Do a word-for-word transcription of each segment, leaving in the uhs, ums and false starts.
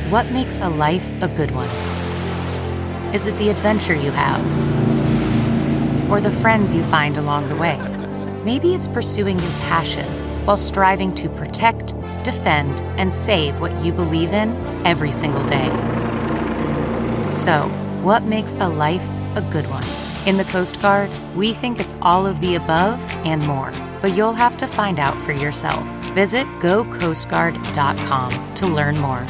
What makes a life a good one? Is it the adventure you have? Or the friends you find along the way? Maybe it's pursuing your passion while striving to protect, defend, and save what you believe in every single day. So, what makes a life a good one? In the Coast Guard, we think it's all of the above and more, but you'll have to find out for yourself. Visit go coast guard dot com to learn more.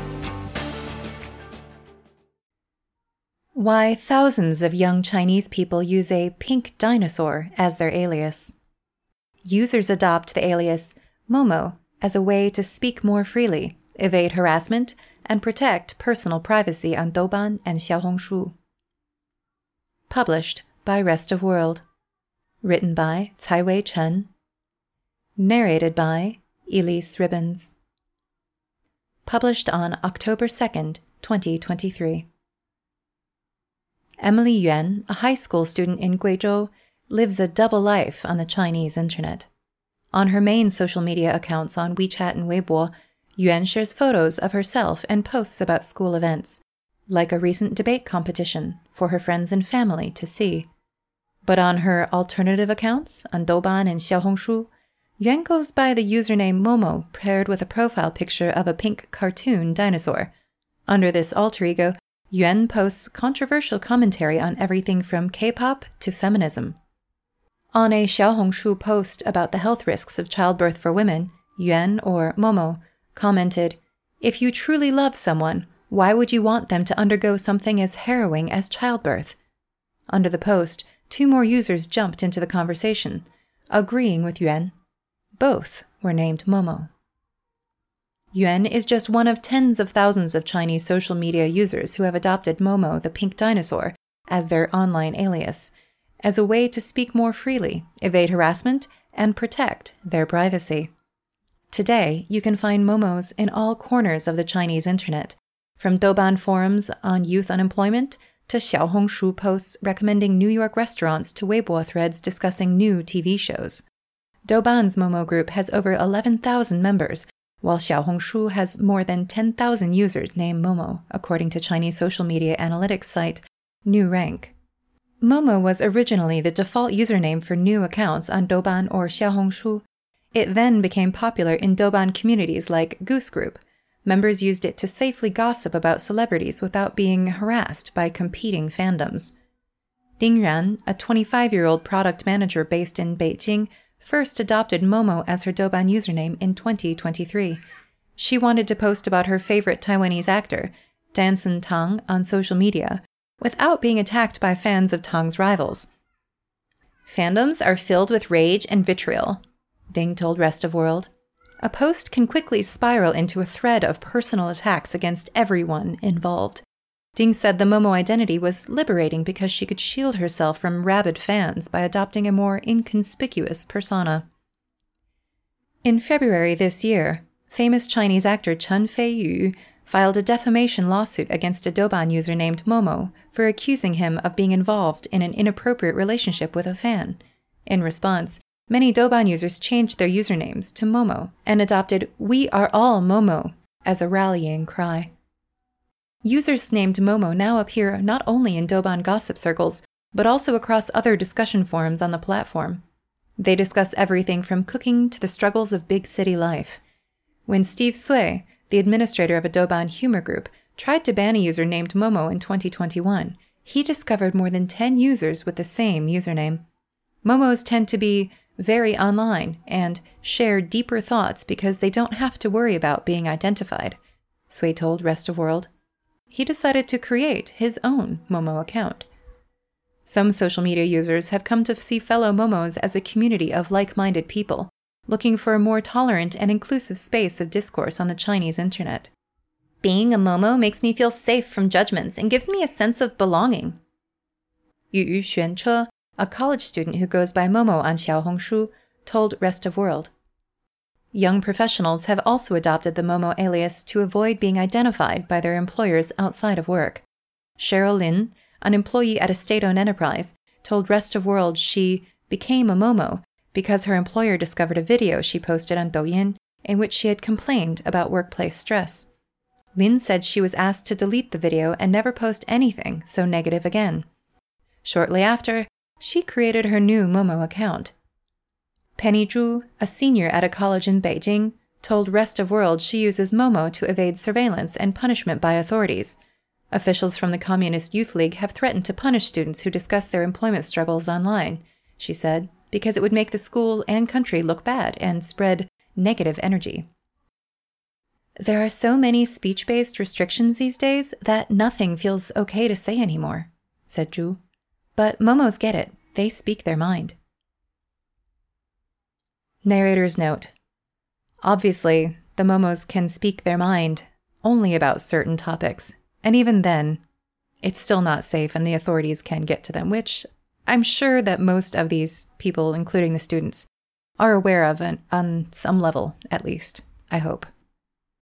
Why thousands of young Chinese people use a pink dinosaur as their alias. Users adopt the alias Momo as a way to speak more freely, evade harassment, and protect personal privacy on Douban and Xiaohongshu. Published by Rest of World. Written by Caiwei Chen. Narrated by Elise Ribbons. Published on October second, twenty twenty-three. Emily Yuan, a high school student in Guizhou, lives a double life on the Chinese internet. On her main social media accounts on WeChat and Weibo, Yuan shares photos of herself and posts about school events, like a recent debate competition, for her friends and family to see. But on her alternative accounts, on Douban and Xiaohongshu, Yuan goes by the username Momo, paired with a profile picture of a pink cartoon dinosaur. Under this alter ego, Yuan posts controversial commentary on everything from K-pop to feminism. On a Xiaohongshu post about the health risks of childbirth for women, Yuan, or Momo, commented, "If you truly love someone, why would you want them to undergo something as harrowing as childbirth?" Under the post, two more users jumped into the conversation, agreeing with Yuan. Both were named Momo. Yuan is just one of tens of thousands of Chinese social media users who have adopted Momo, the pink dinosaur, as their online alias, as a way to speak more freely, evade harassment, and protect their privacy. Today, you can find Momos in all corners of the Chinese internet, from Douban forums on youth unemployment to Xiaohongshu posts recommending New York restaurants to Weibo threads discussing new T V shows. Douban's Momo group has over eleven thousand members, while Xiaohongshu has more than ten thousand users named Momo, according to Chinese social media analytics site New Rank. Momo was originally the default username for new accounts on Douban or Xiaohongshu. It then became popular in Douban communities like Goose Group. Members used it to safely gossip about celebrities without being harassed by competing fandoms. Ding Ran, a twenty-five-year-old product manager based in Beijing, first adopted Momo as her Douban username in twenty twenty-three. She wanted to post about her favorite Taiwanese actor, Danson Tang, on social media, without being attacked by fans of Tang's rivals. "Fandoms are filled with rage and vitriol," Ding told Rest of World. A post can quickly spiral into a thread of personal attacks against everyone involved. Ding said the Momo identity was liberating because she could shield herself from rabid fans by adopting a more inconspicuous persona. In February this year, famous Chinese actor Chen Feiyu filed a defamation lawsuit against a Douban user named Momo for accusing him of being involved in an inappropriate relationship with a fan. In response, many Douban users changed their usernames to Momo and adopted "We are all Momo" as a rallying cry. Users named Momo now appear not only in Douban gossip circles, but also across other discussion forums on the platform. They discuss everything from cooking to the struggles of big city life. When Steve Sui, the administrator of a Douban humor group, tried to ban a user named Momo in twenty twenty-one, he discovered more than ten users with the same username. Momos tend to be very online and share deeper thoughts because they don't have to worry about being identified, Sui told Rest of World. He decided to create his own Momo account. Some social media users have come to see fellow Momos as a community of like-minded people, looking for a more tolerant and inclusive space of discourse on the Chinese internet. "Being a Momo makes me feel safe from judgments and gives me a sense of belonging," Yu Yu Xuanche, a college student who goes by Momo on Xiaohongshu, told Rest of World. Young professionals have also adopted the Momo alias to avoid being identified by their employers outside of work. Cheryl Lin, an employee at a state-owned enterprise, told Rest of World she became a Momo because her employer discovered a video she posted on Douyin in which she had complained about workplace stress. Lin said she was asked to delete the video and never post anything so negative again. Shortly after, she created her new Momo account. Penny Zhu, a senior at a college in Beijing, told Rest of World she uses Momo to evade surveillance and punishment by authorities. Officials from the Communist Youth League have threatened to punish students who discuss their employment struggles online, she said, because it would make the school and country look bad and spread negative energy. There are so many speech-based restrictions these days that nothing feels okay to say anymore, said Zhu. But Momos get it. They speak their mind. Narrator's note. Obviously, the Momos can speak their mind only about certain topics, and even then, it's still not safe and the authorities can get to them, which I'm sure that most of these people, including the students, are aware of on some level, at least, I hope.